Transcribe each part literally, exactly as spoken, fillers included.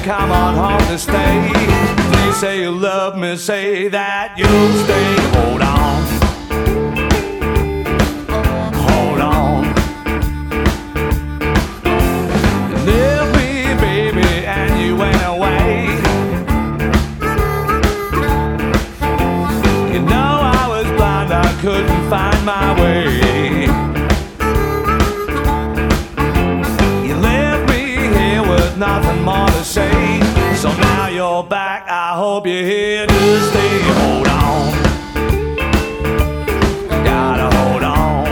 come on home to stay. Please say you love me, say that you'll stay. Hold on, hold on. You left me, baby, and you went away. You know I was blind, I couldn't find my way. Nothing more to say, so now you're back. I hope you're here to stay. Hold on, gotta hold on,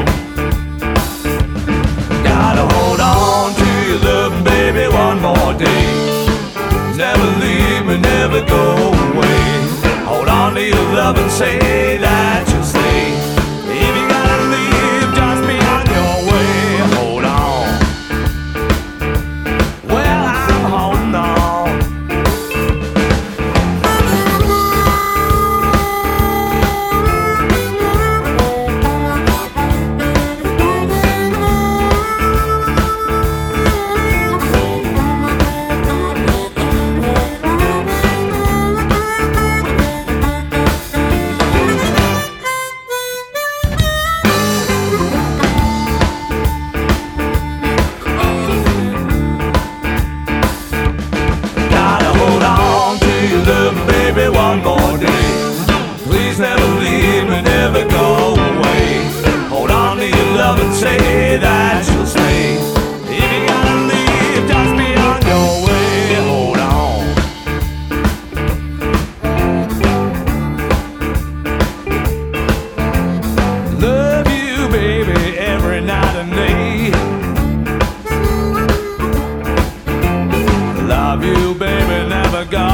gotta hold on to your love, baby, one more day. Never leave me, never go away. Hold on to your love and say that you'll stay. If you gotta leave, just be on your way. Hold on. Baby, one more day. Please never leave me, never go away. Hold on to your love and say that you'll stay. If you gotta leave, just be on your way. Hold on. Love you, baby, every night and day. Love you, baby, never go